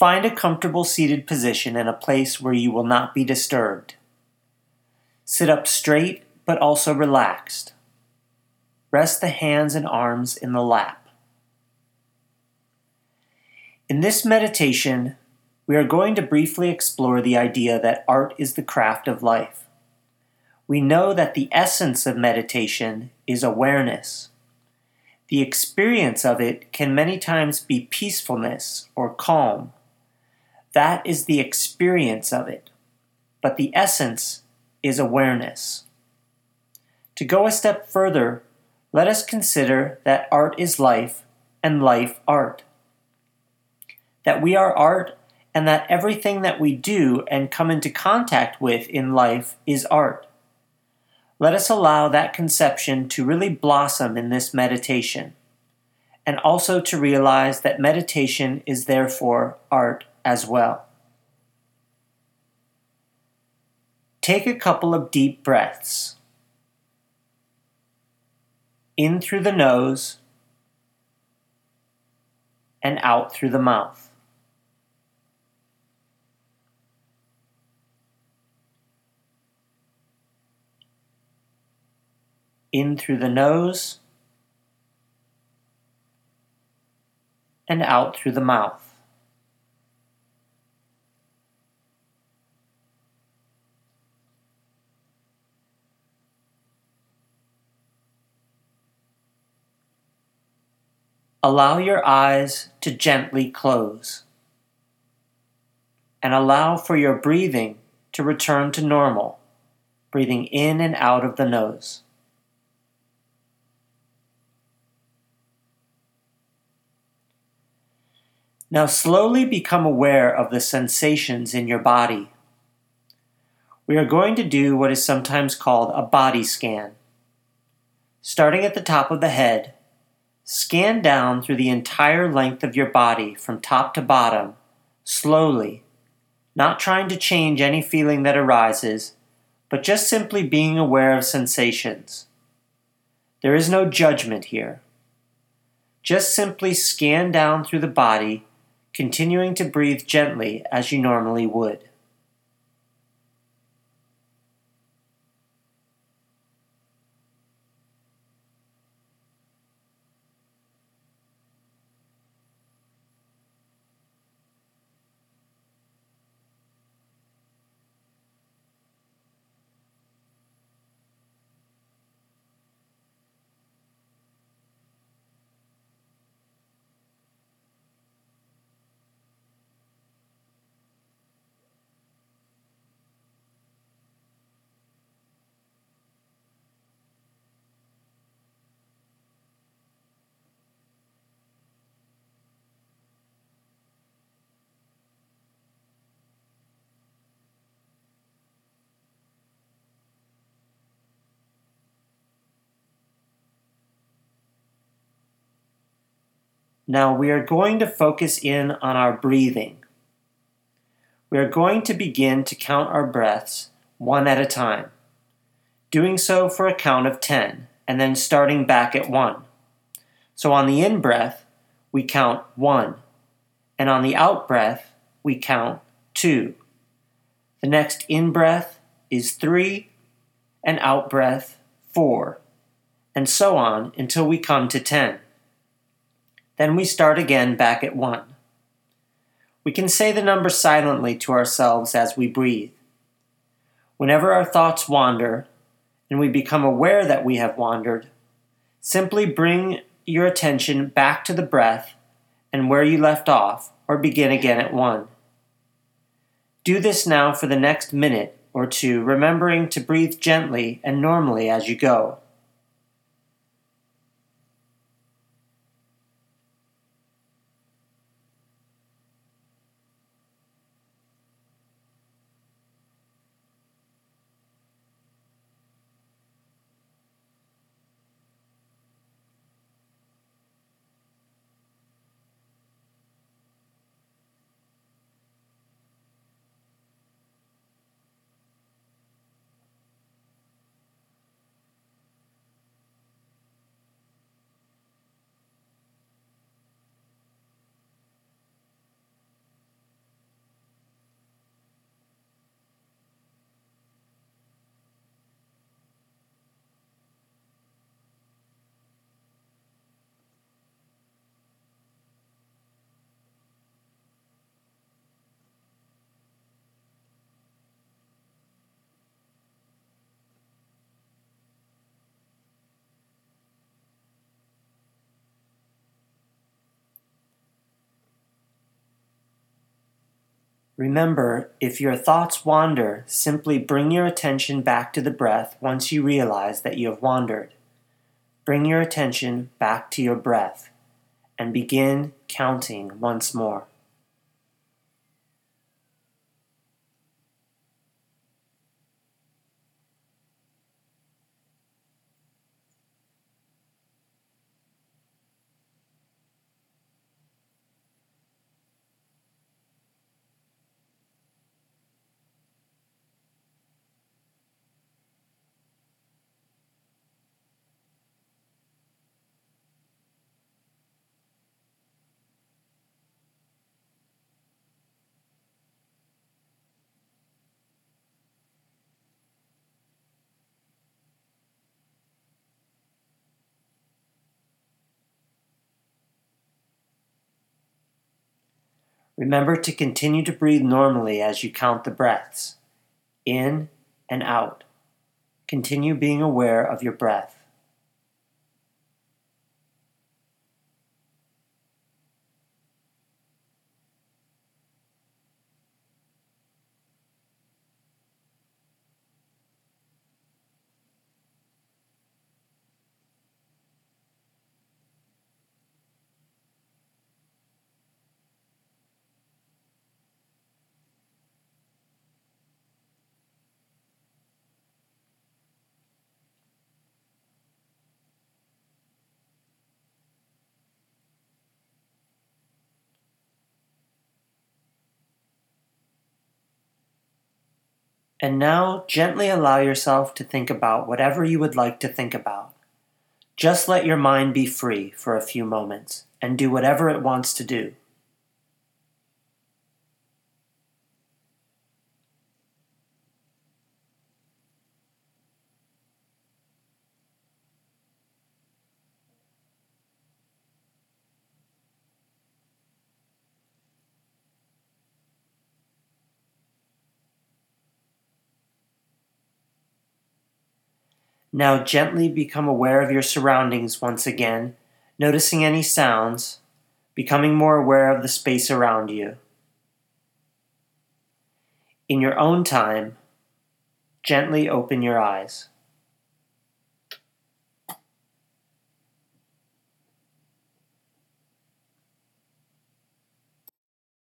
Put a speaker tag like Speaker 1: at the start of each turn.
Speaker 1: Find a comfortable seated position in a place where you will not be disturbed. Sit up straight but also relaxed. Rest the hands and arms in the lap. In this meditation, we are going to briefly explore the idea that art is the craft of life. We know that the essence of meditation is awareness. The experience of it can many times be peacefulness or calm. That is the experience of it, but the essence is awareness. To go a step further, let us consider that art is life and life art. That we are art and that everything that we do and come into contact with in life is art. Let us allow that conception to really blossom in this meditation, and also to realize that meditation is therefore art as well. Take a couple of deep breaths. In through the nose and out through the mouth. In through the nose and out through the mouth. Allow your eyes to gently close and allow for your breathing to return to normal, breathing in and out of the nose. Now slowly become aware of the sensations in your body. We are going to do what is sometimes called a body scan. Starting at the top of the head, scan down through the entire length of your body from top to bottom, slowly, not trying to change any feeling that arises, but just simply being aware of sensations. There is no judgment here. Just simply scan down through the body, continuing to breathe gently as you normally would. Now we are going to focus in on our breathing. We are going to begin to count our breaths one at a time, doing so for a count of 10, and then starting back at 1. So on the in-breath, we count 1, and on the out-breath, we count 2. The next in-breath is 3, and out-breath 4, and so on until we come to 10. Then we start again back at 1. We can say the number silently to ourselves as we breathe. Whenever our thoughts wander, and we become aware that we have wandered, simply bring your attention back to the breath and where you left off, or begin again at 1. Do this now for the next minute or two, remembering to breathe gently and normally as you go. Remember, if your thoughts wander, simply bring your attention back to the breath once you realize that you have wandered. Bring your attention back to your breath and begin counting once more. Remember to continue to breathe normally as you count the breaths, in and out. Continue being aware of your breath. And now gently allow yourself to think about whatever you would like to think about. Just let your mind be free for a few moments and do whatever it wants to do. Now gently become aware of your surroundings once again, noticing any sounds, becoming more aware of the space around you. In your own time, gently open your eyes.